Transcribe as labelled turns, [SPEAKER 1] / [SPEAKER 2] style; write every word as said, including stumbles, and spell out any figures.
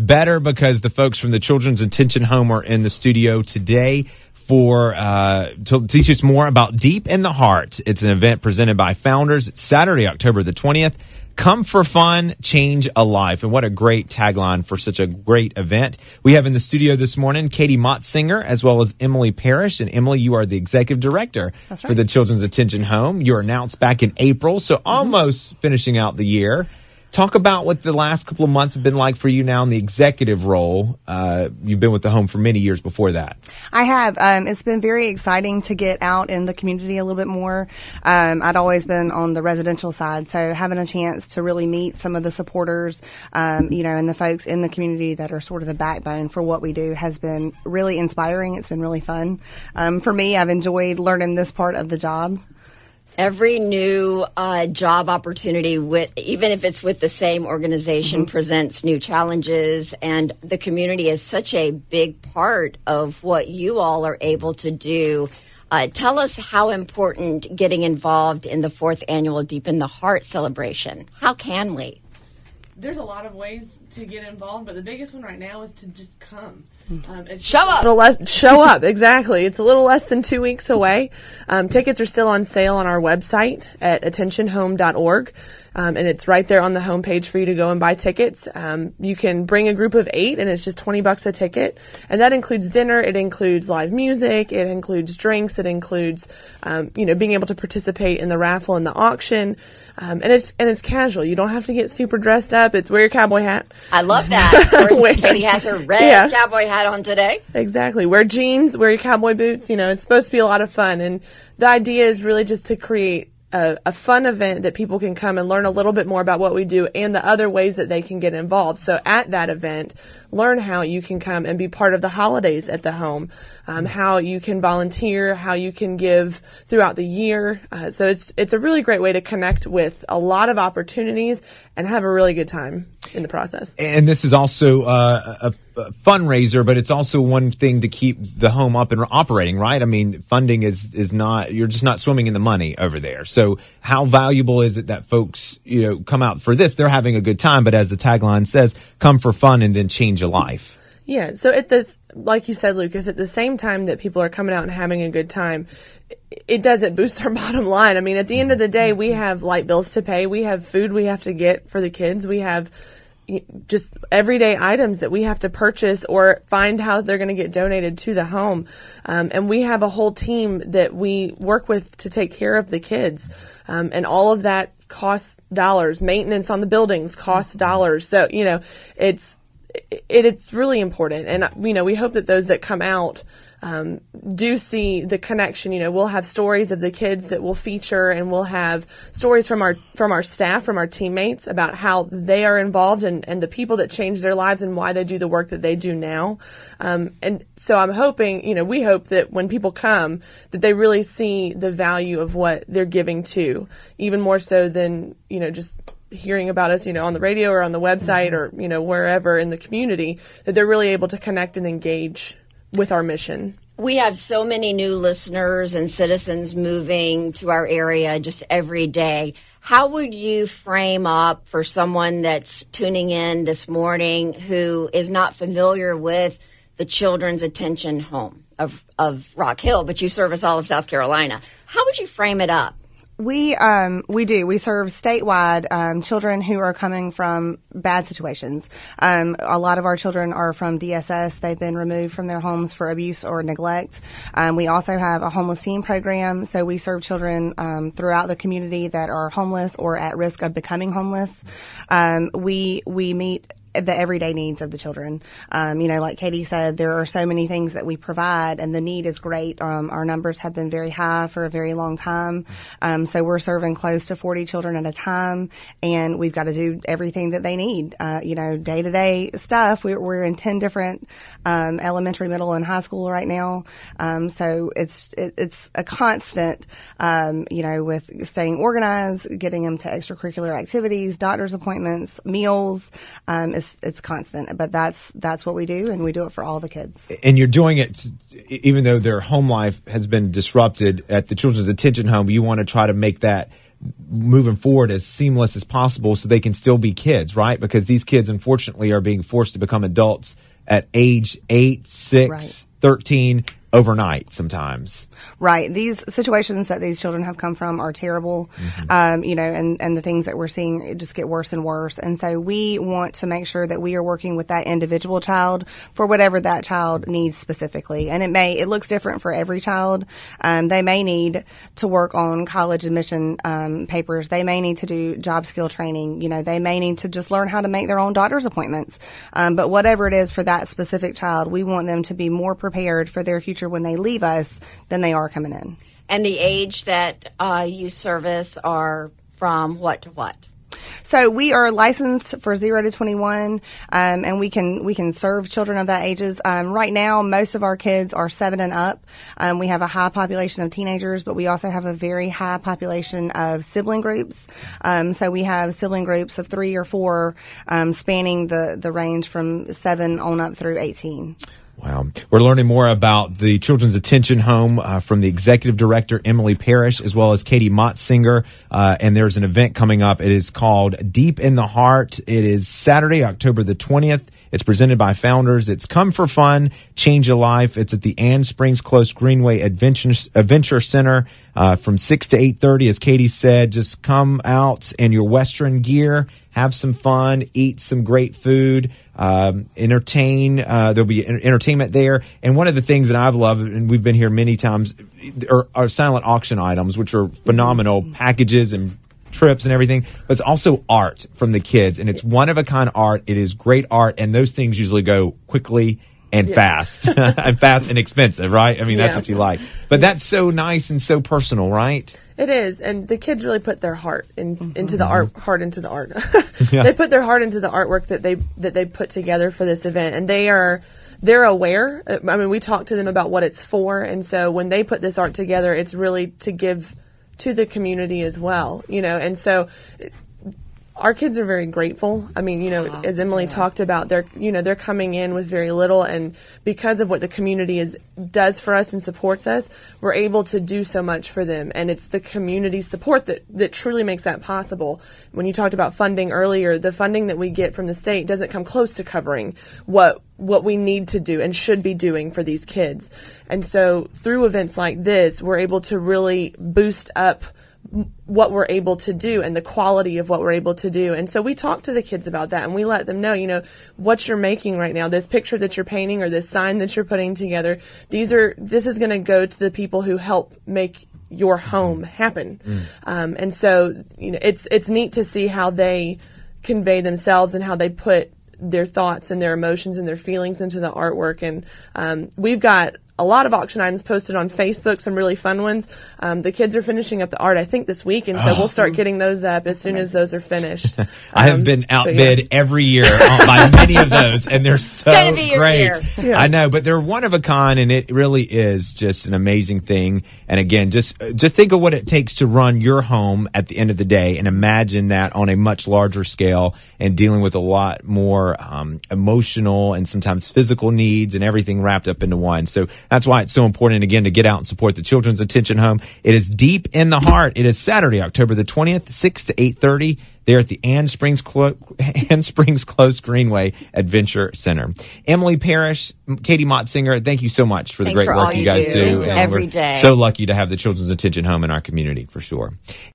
[SPEAKER 1] better because the folks from the Children's Attention Home are in the studio today for uh, to teach us more about Deep in the Heart. It's an event presented by Founders. It's Saturday, October the twentieth. Come for fun, change a life. And what a great tagline for such a great event. We have in the studio this morning Katie Motzinger as well as Emily Parrish. And Emily, you are the executive director
[SPEAKER 2] That's right.
[SPEAKER 1] for the Children's Attention Home. You were announced back in April, so mm-hmm. almost finishing out the year. Talk about what the last couple of months have been like for you now in the executive role. Uh, you've been with the home for many years before that.
[SPEAKER 2] I have. Um, it's been very exciting to get out in the community a little bit more. Um, I'd always been on the residential side, so having a chance to really meet some of the supporters, um, you know, and the folks in the community that are sort of the backbone for what we do has been really inspiring. It's been really fun. Um, for me, I've enjoyed learning this part of the job.
[SPEAKER 3] Every new uh, job opportunity, with even if it's with the same organization, mm-hmm. presents new challenges, and the community is such a big part of what you all are able to do. Uh, tell us how important getting involved in the fourth annual Deep in the Heart celebration. How can we?
[SPEAKER 4] There's a lot of ways to get involved, but the biggest one right now is to just come. Um, it's
[SPEAKER 3] show up.
[SPEAKER 5] A little less, show up, exactly. It's a little less than two weeks away. Um, tickets are still on sale on our website at attention home dot org, um, and it's right there on the homepage for you to go and buy tickets. Um, you can bring a group of eight, and it's just twenty bucks a ticket, and that includes dinner, it includes live music, it includes drinks, it includes, um, you know, being able to participate in the raffle and the auction. Um, and it's and it's casual. You don't have to get super dressed up. It's wear your cowboy hat.
[SPEAKER 3] I love that. Of course,
[SPEAKER 5] wear,
[SPEAKER 3] Katie has her red
[SPEAKER 5] yeah.
[SPEAKER 3] cowboy hat on today.
[SPEAKER 5] Exactly. Wear jeans, wear your cowboy boots. You know, it's supposed to be a lot of fun. And the idea is really just to create a, a fun event that people can come and learn a little bit more about what we do and the other ways that they can get involved. So at that event, learn how you can come and be part of the holidays at the home, um, how you can volunteer, how you can give throughout the year. Uh, so it's it's a really great way to connect with a lot of opportunities and have a really good time in the process.
[SPEAKER 1] And this is also uh, a, a fundraiser, but it's also one thing to keep the home up and operating, right? I mean, funding is is not, you're just not swimming in the money over there. So how valuable is it that folks, you know, come out for this? They're having a good time, but as the tagline says, come for fun and then change a life.
[SPEAKER 5] Yeah, so at this, like you said, Lucas, at the same time that people are coming out and having a good time, it doesn't boost our bottom line. I mean, at the end of the day, we have light bills to pay. We have food we have to get for the kids. We have just everyday items that we have to purchase or find how they're going to get donated to the home. Um, and we have a whole team that we work with to take care of the kids. Um, and all of that costs dollars. Maintenance on the buildings costs dollars. So, you know, it's, It, it's really important, and you know we hope that those that come out um, do see the connection. You know, we'll have stories of the kids that we'll feature, and we'll have stories from our from our staff, from our teammates about how they are involved and, and the people that change their lives and why they do the work that they do now. Um, and so I'm hoping, you know, we hope that when people come, that they really see the value of what they're giving to, even more so than you know just hearing about us, you know, on the radio or on the website or, you know, wherever in the community, that they're really able to connect and engage with our mission.
[SPEAKER 3] We have so many new listeners and citizens moving to our area just every day. How would you frame up for someone that's tuning in this morning who is not familiar with the Children's Attention Home of, of Rock Hill, but you service all of South Carolina? How would you frame it up?
[SPEAKER 2] We um we do. We serve statewide um, children who are coming from bad situations. Um, a lot of our children are from D S S. They've been removed from their homes for abuse or neglect. Um, we also have a homeless teen program, so we serve children um, throughout the community that are homeless or at risk of becoming homeless. Um, we we meet the everyday needs of the children. Um, you know, like Katie said, there are so many things that we provide, and the need is great. Um, our numbers have been very high for a very long time. Um, so we're serving close to forty children at a time, and we've got to do everything that they need. Uh, you know, day-to-day stuff. We're, we're in ten different um, elementary, middle, and high school right now. Um, so it's it, it's a constant, um, you know, with staying organized, getting them to extracurricular activities, doctor's appointments, meals. Um, It's, it's constant, but that's that's what we do, and we do it for all the kids.
[SPEAKER 1] And you're doing it, even though their home life has been disrupted at the Children's Attention Home. You want to try to make that moving forward as seamless as possible so they can still be kids, right? Because these kids, unfortunately, are being forced to become adults at age eight, six,
[SPEAKER 2] Right.
[SPEAKER 1] thirteen, overnight sometimes.
[SPEAKER 2] Right. These situations that these children have come from are terrible.
[SPEAKER 1] Mm-hmm.
[SPEAKER 2] Um, you know, and, and the things that we're seeing it just get worse and worse. And so we want to make sure that we are working with that individual child for whatever that child needs specifically. And it may, it looks different for every child. Um, they may need to work on college admission, um, papers. They may need to do job skill training. You know, they may need to just learn how to make their own doctor's appointments. Um, but whatever it is for that specific child, we want them to be more prepared for their future when they leave us than they are coming in.
[SPEAKER 3] And the age that uh, you service are from what to what?
[SPEAKER 2] So we are licensed for zero to twenty-one, um, and we can we can serve children of that ages. Um, right now, most of our kids are seven and up. Um, we have a high population of teenagers, but we also have a very high population of sibling groups. Um, so we have sibling groups of three or four, um, spanning the the range from seven on up through eighteen.
[SPEAKER 1] Wow. We're learning more about the Children's Attention Home uh, from the executive director, Emily Parrish, as well as Katie Motzinger. Uh, and there's an event coming up. It is called Deep in the Heart. It is Saturday, October the twentieth. It's presented by Founders. It's Come for Fun, Change a Life. It's at the Ann Springs Close Greenway Adventure, Adventure Center uh, from six to eight thirty. As Katie said, just come out in your Western gear, have some fun, eat some great food, um, entertain. Uh, there'll be entertainment there. And one of the things that I've loved, and we've been here many times, are, are silent auction items, which are phenomenal packages and trips and everything, but it's also art from the kids, and it's one of a kind art. It is great art, and those things usually go quickly and
[SPEAKER 5] Yes.
[SPEAKER 1] fast and fast and expensive, right? I mean, that's
[SPEAKER 5] Yeah.
[SPEAKER 1] what you like, but that's so nice and so personal, right?
[SPEAKER 5] It is, and the kids really put their heart in,
[SPEAKER 2] Mm-hmm.
[SPEAKER 5] into the art, heart into the art.
[SPEAKER 1] Yeah.
[SPEAKER 5] They put their heart into the artwork that they that they put together for this event, and they are they're aware. I mean, we talked to them about what it's for, and so when they put this art together, it's really to give to the community as well, you know, and so our kids are very grateful. I mean, you know, as Emily talked about, they're, you know, they're coming in with very little, and because of what the community is does for us and supports us, we're able to do so much for them, and it's the community support that that truly makes that possible. When you talked about funding earlier, the funding that we get from the state doesn't come close to covering what what we need to do and should be doing for these kids. And so through events like this, we're able to really boost up what we're able to do and the quality of what we're able to do. And so we talk to the kids about that, and we let them know, you know, what you're making right now, this picture that you're painting or this sign that you're putting together, these are, this is going to go to the people who help make your home happen. Mm. Um, and so, you know, it's, it's neat to see how they convey themselves and how they put their thoughts and their emotions and their feelings into the artwork. And um, we've got a lot of auction items posted on Facebook, some really fun ones. Um, the kids are finishing up the art, I think, this week, and so oh. we'll start getting those up as soon as those are finished. Um,
[SPEAKER 1] I have been outbid yeah. every year by many of those, and they're so
[SPEAKER 3] Gonna be your
[SPEAKER 1] great.
[SPEAKER 3] year.
[SPEAKER 1] Yeah. I know, but they're one of a kind, and it really is just an amazing thing. And again, just just think of what it takes to run your home at the end of the day, and imagine that on a much larger scale and dealing with a lot more um, emotional and sometimes physical needs and everything wrapped up into one. So that's why it's so important, again, to get out and support the Children's Attention Home. It is Deep in the Heart. It is Saturday, October the twentieth, six to eight thirty, there at the Ann Springs, Clo- Ann Springs Close Greenway Adventure Center. Emily Parrish, Katie Motzinger, thank you so much for the
[SPEAKER 3] Thanks
[SPEAKER 1] great
[SPEAKER 3] for
[SPEAKER 1] work
[SPEAKER 3] all
[SPEAKER 1] you
[SPEAKER 3] you
[SPEAKER 1] guys
[SPEAKER 3] do.
[SPEAKER 1] do.
[SPEAKER 3] Thank you.
[SPEAKER 1] And
[SPEAKER 3] Every
[SPEAKER 1] we're
[SPEAKER 3] day.
[SPEAKER 1] so lucky to have the Children's Attention Home in our community, for sure.